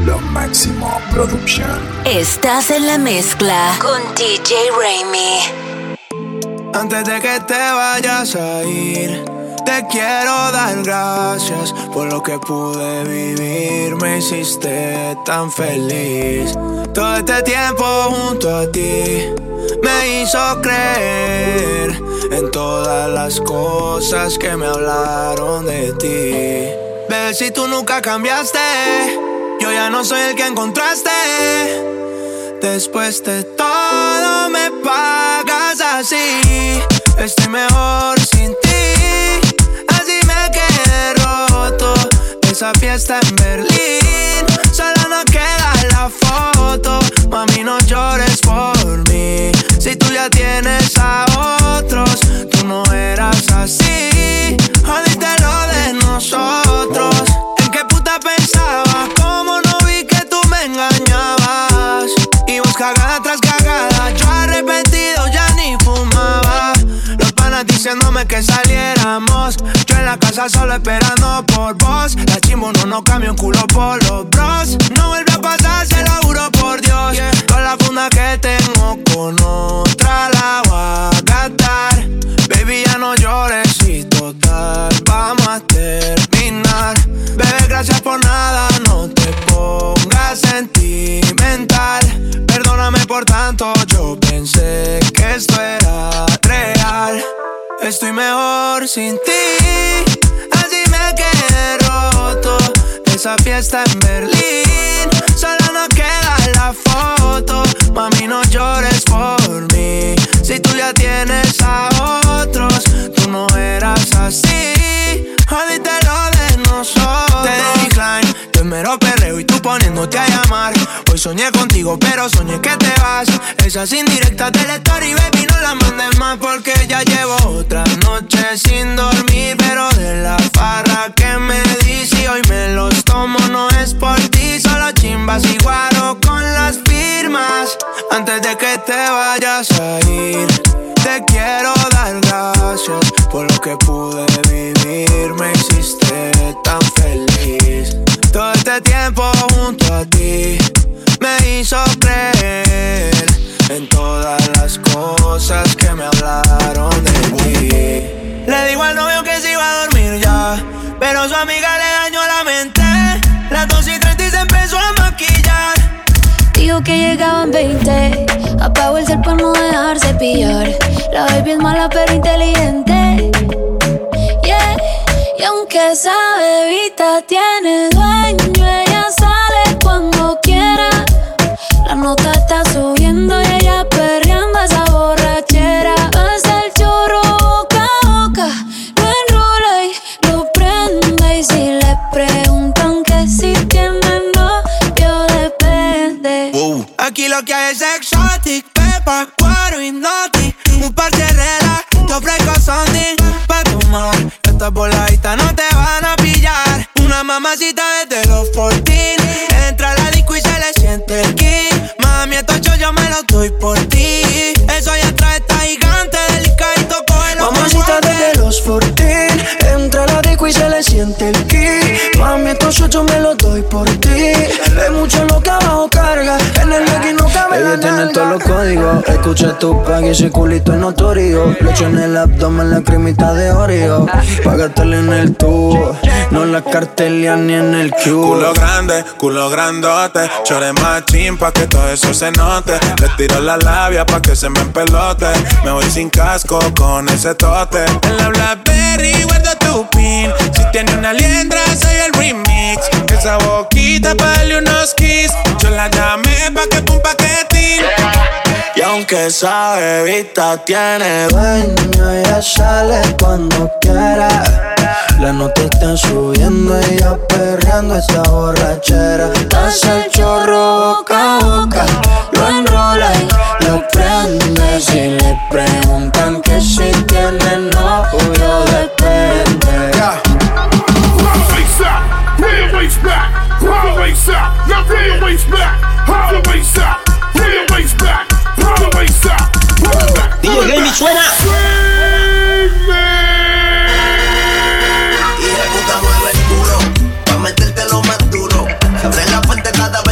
Lo Máximo Production. Estás en la mezcla con DJ Raimi. Antes de que te vayas a ir, te quiero dar gracias por lo que pude vivir. Me hiciste tan feliz. Todo este tiempo junto a ti me hizo creer en todas las cosas que me hablaron de ti. Bebé, si tú nunca cambiaste, yo ya no soy el que encontraste. Después de todo me pagas así. Estoy mejor sin ti, así me quedé roto. Esa fiesta en Berlín, solo nos queda la foto. Mami, no llores por mí, si tú ya tienes a otros. Tú no eras así, jodiste lo de nosotros. ¿En qué puta pensabas? ¿Cómo no vi que tú me engañabas? Y vos cagada tras cagada, yo arrepentido ya ni fumaba. Los panas diciéndome que saliéramos, yo en la casa solo esperando por vos. La chimbo no cambia un culo por los bros. No vuelve a pasar, se lo juro por Dios. Toda la funda que tengo con otra la voy a gastar. Baby, ya no llores y total vamos a terminar. Bebé, gracias por nada, no te pongas sentimental. Perdóname por tanto, yo pensé que esto era real. Estoy mejor sin ti, así me quedé roto. Esa fiesta en Berlín, solo nos queda la foto. Mami, no llores por mí, si tú ya tienes a otros. Tú no eras así, jodiste lo de nosotros. Te di decline, yo en mero perreo y tú poniéndote a llamar. Hoy soñé contigo, pero soñé que te vas. Esas indirectas de la story, baby, no las mandes más, porque ya llevo otra noche sin dormir. Pero de la farra que me di, si hoy me los tomo no es por ti. Solo chimbas y guaro con las firmas. Antes de que te vayas a ir, te quiero dar gracias por lo que pude vivir. Me hiciste tan feliz. Todo este tiempo junto a ti me hizo creer en todas las cosas que me hablaron de ti. Le digo al novio que se iba a dormir ya, pero su amiga le dañó la mente. Las 2:30 y se empezó a maquillar. Dijo que llegaba en 20, apagó el cel para no dejarse pillar. La baby es mala pero inteligente, yeah. Y aunque esa bebita tiene dueño, ella sale cuando quiera. La nota está subiendo y ella perreando esa borrachera. Pasa el chorro boca a boca, lo enrola y lo prende. Y si le preguntan que si tiene novio, depende. Aquí lo que hay es exotic, pepa, guaro y noti. Un par de reglas, te ofrezco something pa' tomar. Esta voladita no te van a pillar. Una mamacita desde los 14. Entra a la disco y se le siente el kick. Mami, estos yo me los doy por ti. Eso ya trae esta gigante delicadito, cógelo. Mamacita desde los 14. Entra a la disco y se le siente el kick. Mami, estos yo me los doy por ti. Es mucho lo que abajo carga. En el legging no cabe la nalga. Ella tiene todos los códigos. Escucha tu pack y ese culito es notorio. Leche en el abdomen, la cremita de Oreo. Págatele en el tubo, no la cartelia ni en el cubo. Culo grande, culo grandote. Chore machín pa' que todo eso se note. Le tiro la labia pa' que se me empelote. Me voy sin casco con ese tote. En la Blackberry guardo tu pin. Si tiene una liendra soy el remix. Esa boquita pa' darle unos kiss. Yo la llamé pa' que un paquetín. Y aunque esa bebita tiene dueño, ella sale cuando quiera. La nota está subiendo, ella perreando esta borrachera. Pasa el chorro boca a boca, lo enrola y lo prende. Si le preguntan que si tiene novio, depende. Waist out, real waist back, roll waist out, now real waist back, roll waist out, real waist back, roll waist out, roll back. DJ Gaming suena. Y ejecuta mueve el culo, pa' meterte lo más duro. Se abre la puerta cada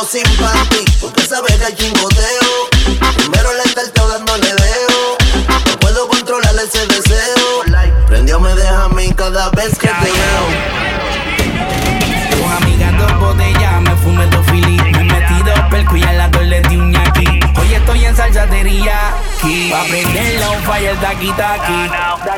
sin panty, porque sabe que hay chingoteo. Primero le talteo dándole dedo. No puedo controlar ese deseo. Prendió me deja a mí cada vez que te veo. Con amigas 2 botellas, me fumé 2 filis. Me metí 2 perco y al lado le di un ñaqui. Hoy estoy en salsatería aquí. Pa' prender la fire taqui taqui.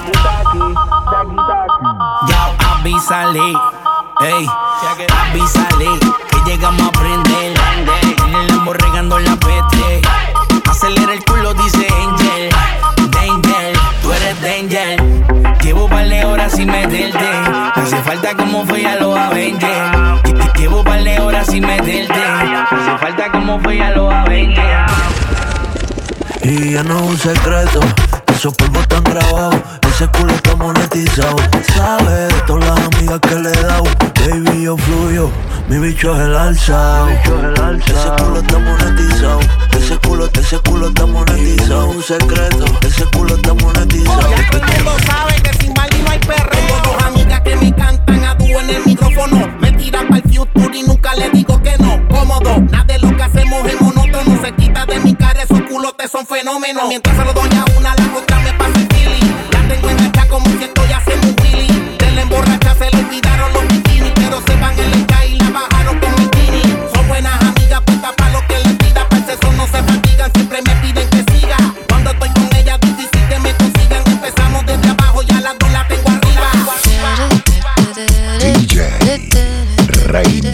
Ya avísale, ey, avísale que llegamos a prender. En el lambo regando la peste. Acelera el culo, dice Angel. Danger, tú eres danger. Llevo par de horas sin meterte. Me hace falta como fue a los Avengers. Llevo par de horas sin meterte. Me hace falta como fue a los Avengers. Y ya no es un secreto, esos polvos están grabados, ese culo está monetizado. Sabes de todas las amigas que le he dado, baby yo fluyo, mi bicho es el alzado. Ese culo está monetizado, ese culo está monetizado. Un secreto, ese culo está monetizado. Ya todo el mundo sabe que sin Bali no hay perreo. Tengo 2 amigas que me cantan a dúo en el micrófono. Me tiran pa'l future y nunca le digo que no. Cómodo, nada de lo que hacemos es monótono. Se quita de mi cara, esos culotes son fenómenos. Mientras se lo doy a una, la otra me pasa el feeling. La tengo enganchada como si estoy haciendo un wheelie. De la emborracha se le olvidaron los bikinis, pero se van en el sky y la bajaron con bikini. Son buenas amigas, puestas pa' lo que les pida. Pa' eso no se fatigan, siempre me piden que siga. Cuando estoy con ella, difícil que me consigan. Empezamos desde abajo y a las 2 la tengo arriba. DJ Raimi.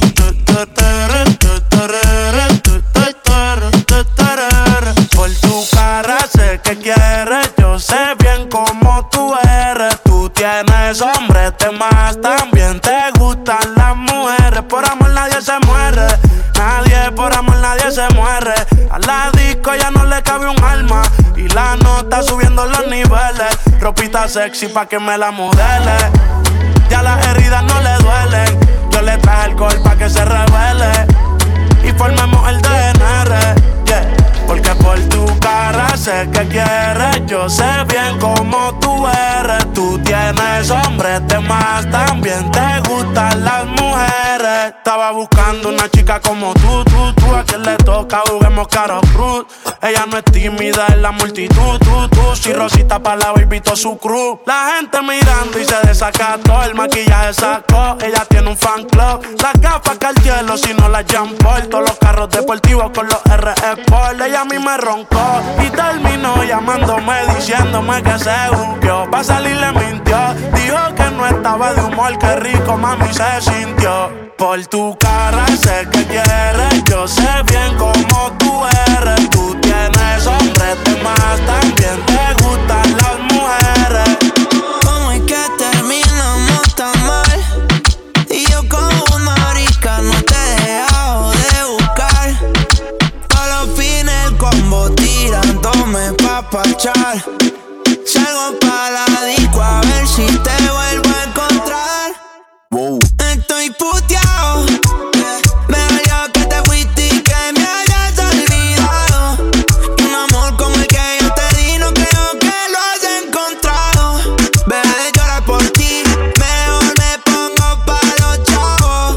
Por tu cara sé que quieres, yo sé bien cómo tú eres. Tú tienes hombres de más, también te gustan las mujeres. Por amor nadie se muere, por amor nadie se muere. A la disco ya no le cabe un alma y la nota subiendo los niveles. Ropita sexy pa' que me la modele, ya las heridas no le duelen. Yo le traje alcohol pa' que se revele y formemos el DNR, yeah. Porque por tu cara sé que quieres, yo sé bien cómo tú eres. Tú tienes hombres de más, también te gustan las mujeres. Estaba buscando una chica como tú, a quien le toca juguemos caro cruz. Ella no es tímida en la multitud, si Rosita pa' la baby todo su crew. La gente mirando y se desacató, el maquillaje sacó, ella tiene un fan club. Las gafas Cartier, si no las Jean Paul. Todos los carros deportivos con los RE Sport. Ella a mí me roncó y terminó llamándome, diciéndome que se buqueó. Pa' salir le mintió, dijo que no estaba de humor, que rico mami se sintió. Por tu cara sé que quieres, yo sé bien cómo tú eres. Tú tienes hombres de más, también te gustan las mujeres. ¿Cómo es que terminamos tan mal? Y yo como una marica no te he dejado de buscar. Todos los fines el combo tirándome pa' pachar. Salgo pa' la disco a ver si te vuelvo a encontrar. Wow. Estoy puteado, me dolió que te fuiste y que me hayas olvidado. Y un amor como el que yo te di no creo que lo has encontrado. Bebé de llorar por ti, mejor me pongo pa' los chavos.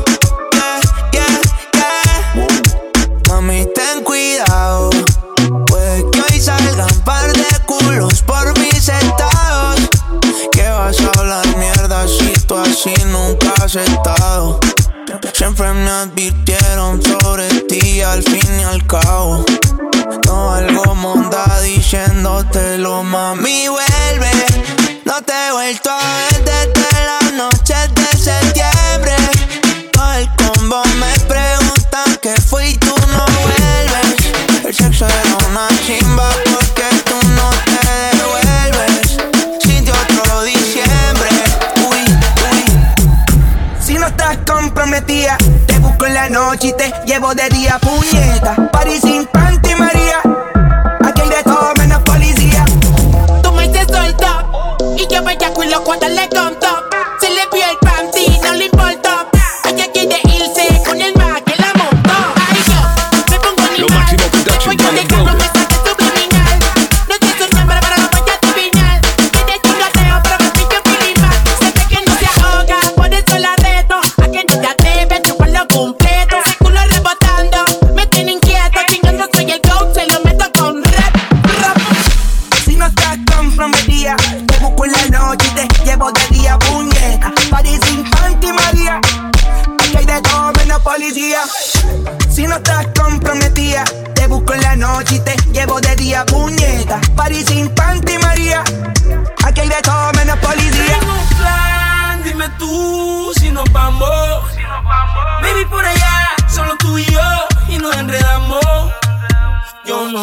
Mami ten cuidado, puede que hoy salgan par de culos por mis estados. Que vas a hablar mierda si tú así nunca has estado. Siempre me advirtieron sobre ti al fin y al cabo. No algo monda diciéndotelo, mami vuelve. No te he vuelto a ver desde las noches de septiembre. Todo el combo me preguntan qué fue y tú no vuelves. El sexo era una chimba porque tú no te devuelves. Sin otro diciembre, si no estás comprometida, te busco en la noche y te llevo de día, puñeta. Party sin panty María, aquí hay de todo menos policía. Tú me dices soltó y yo bellaco y loco darle con top. Se le vio el panty, no le importó. Ella quiere irse con el más que la montó. Ay yo, me pongo animal. Lo máximo production voy a dejar un mensaje subliminal. No te su nombre para no vaya a adivinar. Tienes chingoteo pero me pillo filimal. Se ve que no se ahoga, por eso la reto. A que no te atreves, chuparlo completo. Ese culo rebotando.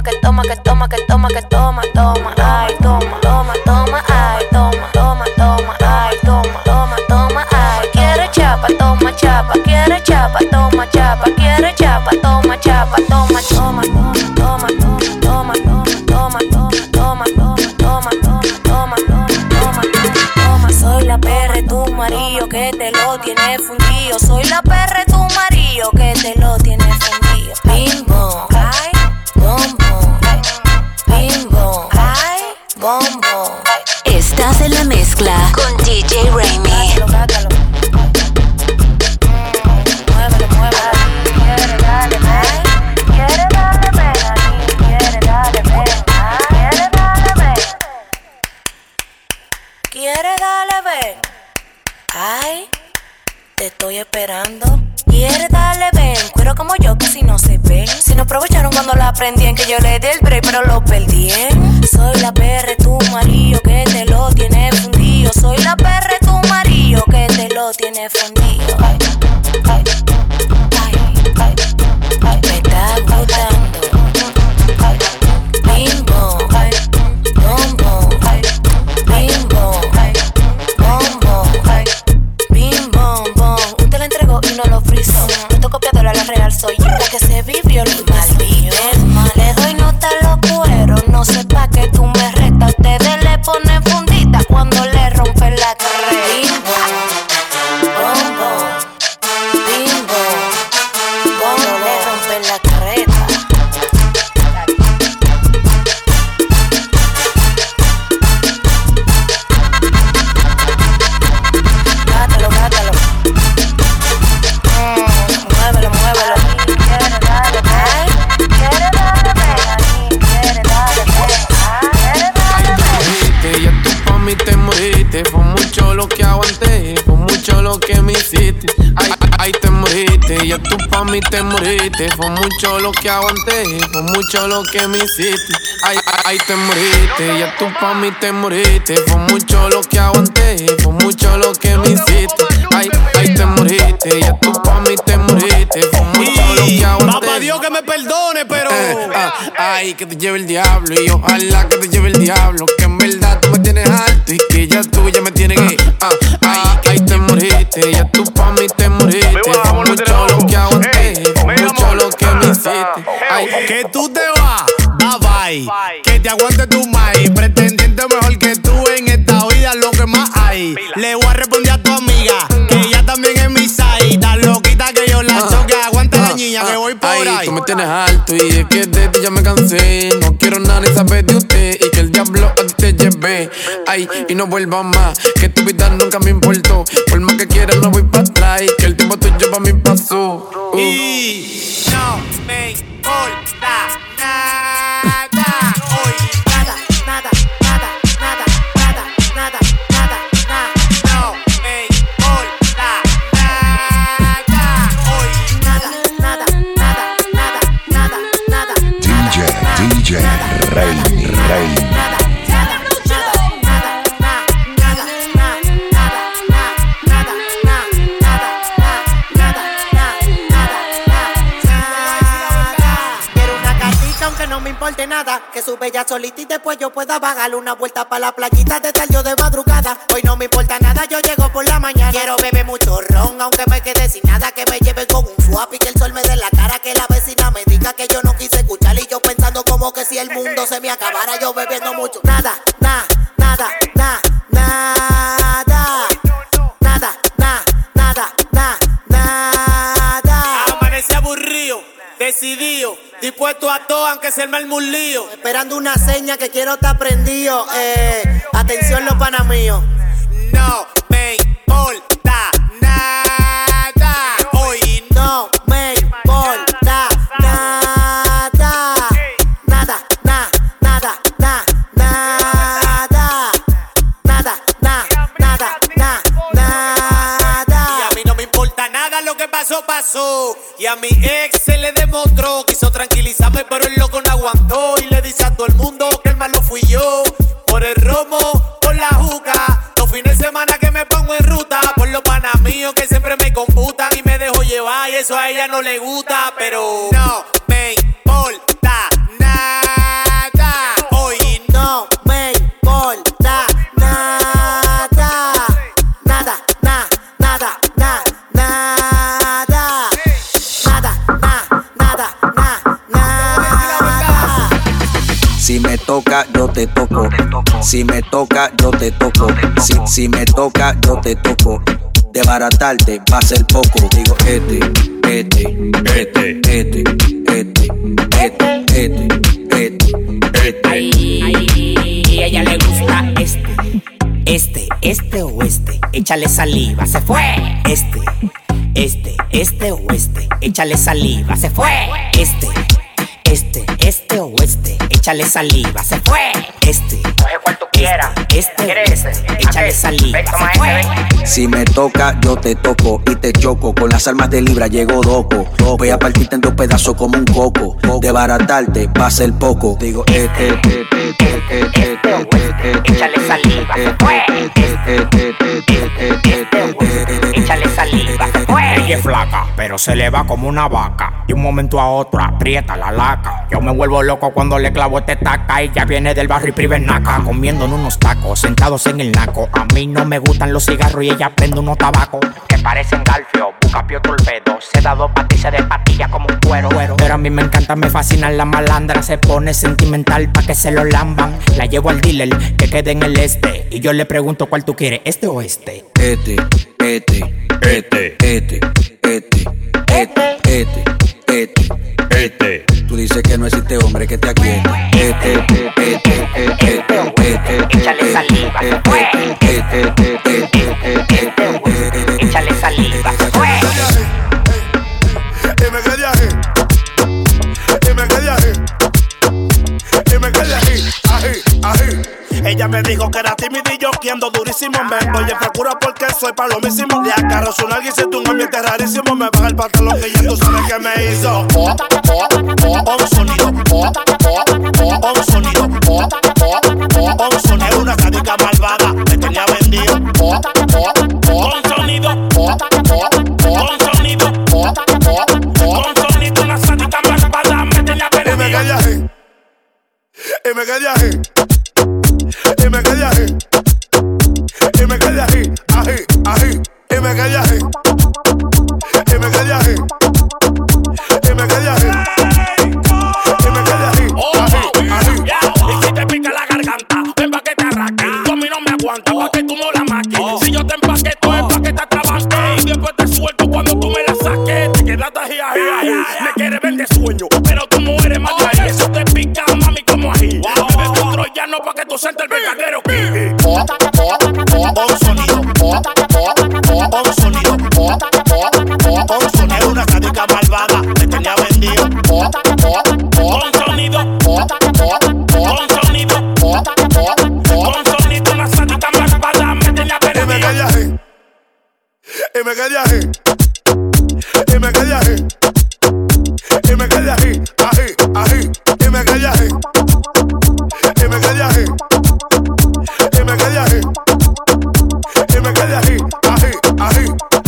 toma, que toma, que toma, que toma, que toma, toma, ay, toma, toma, toma, ay, toma, toma, toma, ay, toma, toma, toma, ay. Quiere chapa, toma chapa, quiere chapa, toma chapa, quiere chapa, toma chapa, toma, toma, toma, toma, toma, toma, toma, toma, toma, toma, toma, toma, toma. Soy la perra, tu marido que te lo tiene fundido. Soy la perra, tu marido que te lo tiene fundido. Bim bom, ay, bom bom, bim bom, ay, bom bom. Estás en la mezcla con DJ Raimi. Muévelo, muévelo. Quiere darle, ven. Quiere darle, ven. Quiere darle, ven. Quiere darle, ven. Quiere darle, ven. Ay, te estoy esperando. Quiere darle, ven. Cuero como yo, que si no se ven. Si no aprovecharon cuando la aprendí, en que yo le di el break, pero lo perdí. Soy la perra, tu marido que te lo tiene fundido. Soy la perra, tu marido que te lo tiene fundido. Ay, ay, ay, ay, ay, me está gustando. Ay, bim bom, ay, bom bom, ay, bim bom, ay, bom bom, ay, bim bom bom. Usted la entregó y no lo frizó. Fotocopiadora, la real soy yo, la que se vivió lo maldito. Le doy nota a los cueros, no sé pa' que tú me retas. Ustedes le ponen fundita cuando le rompen la carrera. Bim bom, bom bom, bim bom, cuando le rompen la carreta. Gátalo, gátalo. Muévelo, muévelo. Quiere darle, ay, quiere darle, ven. Quiere darle, ven. Quiere darle, ven. Ya tú pa' mí te moriste. Fue mucho lo que aguanté, fue mucho lo que me hiciste. Ay, ay, te moriste. Ya tú pa' mí te moriste. Fue mucho lo que aguanté, fue mucho lo que me hiciste. Ay, ay, te moriste. Ya tú pa' mí te moriste. Fue mucho lo que aguanté, fue mucho lo que me hiciste. Ay, ay, te moriste. Ya tú pa' mí te moriste. Fue mucho lo que aguanté. Papá Dios que me perdone, pero ay, que te lleve el diablo. Y ojalá que te lleve el diablo. Que en verdad tú me tienes alto y que ya tú ya me tienes gay. Ay, ay, te moriste. Ya tú pa' mí te moriste. Fue mucho lo que aguanté, fue mucho lo que me hiciste. Ay, que tú te vas, bye bye. Que te aguante tu maíz. Pretendiente mejor que tú en esta vida, lo que más hay. Le voy a responder a tu amiga que ella también es mi side. Tan loquita que yo la choque. Aguanta la niña que voy por ahí. Tú me tienes alto y es que de ti ya me cansé. No quiero nada ni saber de usted y que el diablo a ti te lleve. Ay, y no vuelvas más, que tu vida nunca me importó. Por más que quieras no voy para atrás y que el tiempo tuyo para mí pasó. Y no me importa nada. Hoy Nada, nada, nada, nada, nada, nada, nada, nada. no me importa nada. Hoy Nada, nada, nada, nada, nada, nada. DJ Raimi. Quiero una gatita aunque no me importe nada. Que sube ya solita y después yo pueda bajarle una vuelta pa' la playita de tarde o de madrugada. Hoy no me importa nada, yo llego por la mañana. Quiero beber mucho ron aunque me quede sin nada. Que me lleven con un swap y que el sol me dé la cara. Que la vecina me diga que yo no quise escuchar. Y yo pensando como que si el mundo se me acabara. Yo bebiendo mucho. Nada, nada, nada, nada, nada. Nada, nada, nada, nada. amanece aburrido, decidido, dispuesto a todo aunque se me arme un lío. Esperando una seña que quiero estar prendido. Atención los panas míos. No me importa nada. Hoy No me importa nada. Nada, nada, nada, nada, nada. Nada, nada, nada, nada. y a mí no me importa nada lo que pasó, pasó. Y a mi ex se le demostró. Quiso tranquilizarme pero el loco no aguantó. Y le dice a todo el mundo que el malo fui yo. Por el romo, por la juca. Los fines de semana que me pongo en ruta. Por los panas míos que siempre me computan. Y me dejo llevar y eso a ella no le gusta. Pero no me importa nada. te toco. Si me toca, yo te toco. Si me toca, yo te toco. De baratarte va a ser poco. Digo Y a ella le gusta este o este. Échale saliva, se fue. Este o este. Échale saliva, se fue. Este o este. Échale saliva, se fue. Coge cual tú quieras. Échale saliva, se fue. Si me toca, yo te toco y te choco. Con las armas de Libra llego doco. Voy a partirte en dos pedazos como un coco. De baratarte va a ser poco. Digo échale saliva, se fue. Échale saliva, se fue. Ella es flaca, pero se le va como una vaca. De un momento a otro aprieta la laca. Yo me vuelvo loco cuando le clavo este taca. Ella viene del barrio y prive naca, comiendo en unos tacos, sentados en el naco. A mí no me gustan los cigarros y ella prende unos tabacos que parecen galfio, bucapio torpedo. Se da dos patices de patilla como un cuero. Pero a mí me encanta, me fascina la malandra. Se pone sentimental pa' que se lo lamban. La llevo al dealer que quede en el este. Y yo le pregunto cuál tú quieres, este o este. Tú dices que no existe hombre que te aquiete. Échale saliva, se fue. Échale saliva, se fue. Y me quedé ahí. Ella me dijo que era tímido y yo que ando durísimo. Me voy en frescura porque soy palomísimo. Le agarro su nalga y siento un ambiente rarísimo. Me baja el pantalón que ya tú sabes que me hizo. Un sonido. Un sonido. Un sonido. Es una sádica malvada. Me tenía vendido. Un sonido. Un sonido. Un sonido. Una sádica malvada. Me tenía vendido. Y me quedé ahí. Y me quedé ahí. Y me quedé ahí. Y me quedé ahí. Ahí. Y me quedé ahí. Y me quedé ahí. Y me quedé ahí. Y me quedé ahí. Ahí. Y si te pica la garganta, ven pa' que te arranque. Tú a mí no me aguantas, pa' que tú no la maques. Si yo te empaqueto, es pa' que te atrabanque. Y después te suelto cuando tú me la saques. Te quedas ahí. Me quieres vender sueño, pero tú no eres más de ahí. Eso te pica, mami, como ahí. Bebes tu troyano pa' que tú sientas el verdadero kiwi. Un sonido. Un sonido. Un sonido. Es una sádica malvada. Me tenía vendido. Un sonido. Un sonido. Un sonido. Una sádica malvada. Me tenía vendido. Y me quedé ahí. Y me quedé ahí. Y me quedé ahí. Y me quedé ahí. Ahí. Y me quedé ahí. Y me quedé ahí. Y me quedé ahí. Y me quedé ahí. Ahí.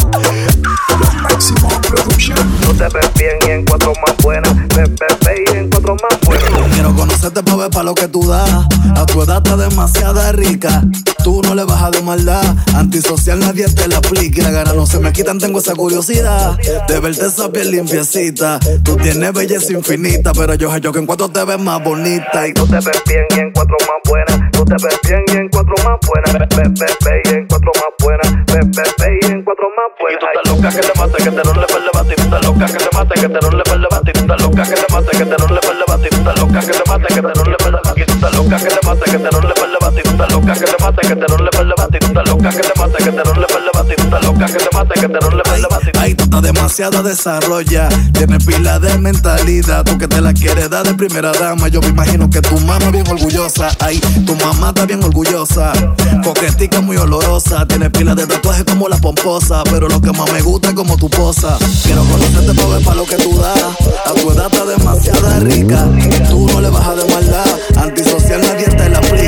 Máximo Production. No te ves bien y en cuatro más buenas. Ves y en cuatro más buenas. Quiero conocerte pa' ver pa' lo que tú das. A tu edad está demasiada rica. Tú no le bajas de maldad. Antisocial nadie te la aplica. Y la gana no se me quitan, tengo esa curiosidad de verte esa piel limpiecita. Tú tienes belleza infinita, pero yo que en cuatro te ves más bonita. Y tú te ves bien y en cuatro más buenas. Tú te ves bien y en cuatro más buenas. Ves y en cuatro más buenas. Ves y en cuatro más buenas. Y tú estás loca que te mate, que te no le el debate. Y tú estás loca que te mate, que te no le el debate. Y tú estás loca que te mate, que te no le el debate. Y tú estás loca que te mate, que te no le el debate. Y tú estás loca que te mate, que te no le el debate. Y tú estás loca que te mate, que te no le el debate. Y tú estás loca que te mate, que te no le el debate. Y tú estás loca que te mate, que te no le el debate. Ay, tú estás demasiado desarrollada. Tienes pila de mentalidad. Tú que te la quieres dar de primera dama. Yo me imagino que tu mamá bien orgullosa. Ay, tu mamá está bien orgullosa. Coquetica muy olorosa. Tienes pila de tatuajes como la pomposa. Pero lo que más me gusta es como tu posa. Quiero conocerte pa' ver pa' lo que tú das. A tu edad está demasiado rica. Tú no le bajas de maldad. Antisocial nadie te la aplica.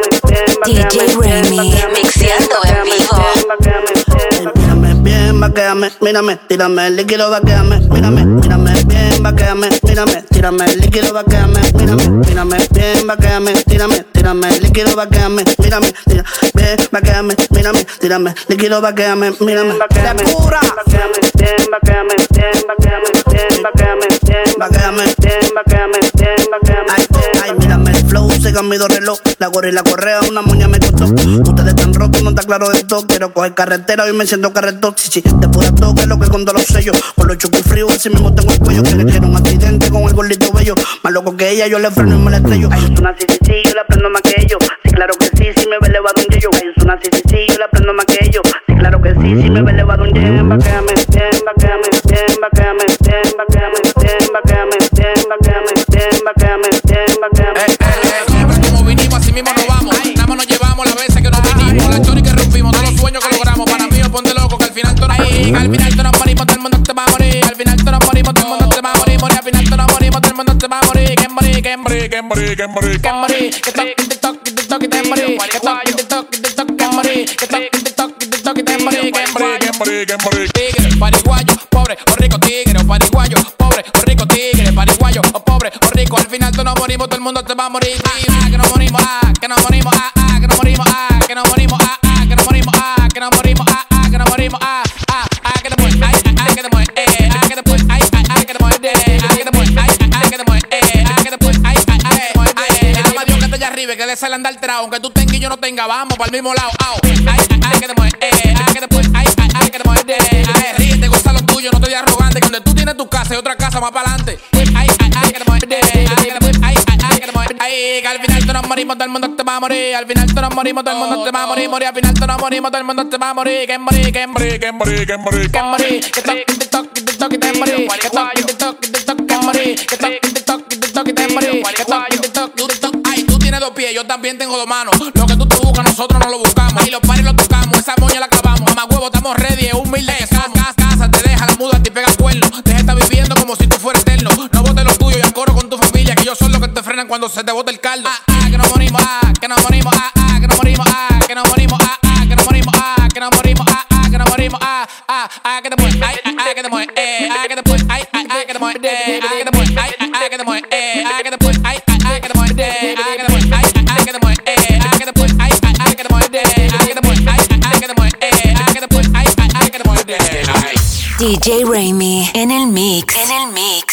DJ Raimi, mixeando en vivo. Mírame bien, vaquéame, mírame, tírame el líquido, vaquéame, mírame, mírame bien, vaquéame, mírame, tírame el líquido, vaquéame, mírame, mírame bien, vaquéame, tírame el líquido, vaquéame, mírame, tira bien, vaquéame, mírame, tírame líquido, vaquéame, mírame, la cura, vaquéame, bien, vaquéame, bien, vaquéame, bien, vaquéame, bien, vaquéame, bien, vaquéame, bien, vaquéame, ay, mírame el flow, se cambió reloj, la gorra y la correa, una moña me costó, ustedes están rotos, no está claro de todo, quiero coger carretera, hoy me siento carretón, chichi, te pura toque, lo que con todos los sellos, con los chucos fríos, así mismo tengo el cuello, quiero un accidente con el gordito bello, más loco que ella, yo le freno y me la estrello, ay, es una sí, yo la prendo más que ellos, sí, claro que sí, si me ve elevado un yeyo, ay, es una sí, yo la prendo más que ellos, sí, claro que sí, si me ve elevado un yeyo, vaquéame, bien, vaquéame, bien, vaquéame, bien, vaquéame, bien, vaquéame, bien, vaquéame, bien, vaquéame, bien, vaquéame. Siempre como vinimos, así mismo nos vamos, nada más nos llevamos las veces que nos vinimos, la chori que rompimos, todos los sueños que logramos, para mí ponte loco que al final tú no morimos, al final tú no morimos, todo el mundo te va a morir, al final tú no morimos, todo el mundo te va a morir, al final tú no morimos, todo el mundo te va a morir, que morir, que morir, que morir, que morir, que morir, que toque, que toque, que toque, que morir, que toque, que toque, que toque, que morir, que toque, que toque, que toque, que morir, que morir, que morir, que morir. Tigre, pariguayo, pobre o rico, tigre o pariguayo, pobre o rico, tigre, pariguayo o pobre o rico, al final tú no morimos, todo el mundo te va a morir, que no morimos, que no morimos, que no morimos, que no morimos, que no morimos, que no morimos, que no morimos, que te mueres, que te mueres, que te mueres, que te mueres, que te mueres, que te mueres, que te mueres, nada más Dios que esté allá arriba, que le sale andar alterado, aunque tú tengas y yo no tenga, vamos para el mismo lado, que te mueres, que te mueres, que te mueres, ríete, goza lo tuyo, no te digas arrogante, que donde tú tienes tu casa y otra casa más para adelante, que te mueres, que te mueres, que al final tú no morimos, todo el mundo te va a morir, al final tú no morimos, todo el mundo te va a morir, al final tú no morimos, todo el mundo te va a morir, que morir, que morir, que morir, que morir, que morir, que toque, que toque, que toque, que morir, que toque, que toque, que toque, que morir, que toque, que toque, que toque, que morir, que toque, que toque, ay, tú tienes dos pies, yo también tengo dos manos, lo que tú te buscas, nosotros no lo buscamos, y los paris los tocamos, esa moña la clavamos, mamá huevo, estamos ready, es humilde que somos, casa, te deja la muda, te pega cuerno, deja estar viviendo como si tú fueras eterno, no botes lo tuyo y al coro con tu familia, que ellos son los que te frenan cuando se te bota el caldo, que no morimos, que no morimos, que no morimos, que no morimos, que no morimos, que no morimos, que no morimos, que te mueres, que te mueres, que te mueres, que te mueres, que te mueres, que te mueres, que te mueres, que te mueres, que te mueres, que te mueres, que te mueres, que te mueres, que te mueres, que te mueres, que te mueres, DJ Raimi en el mix.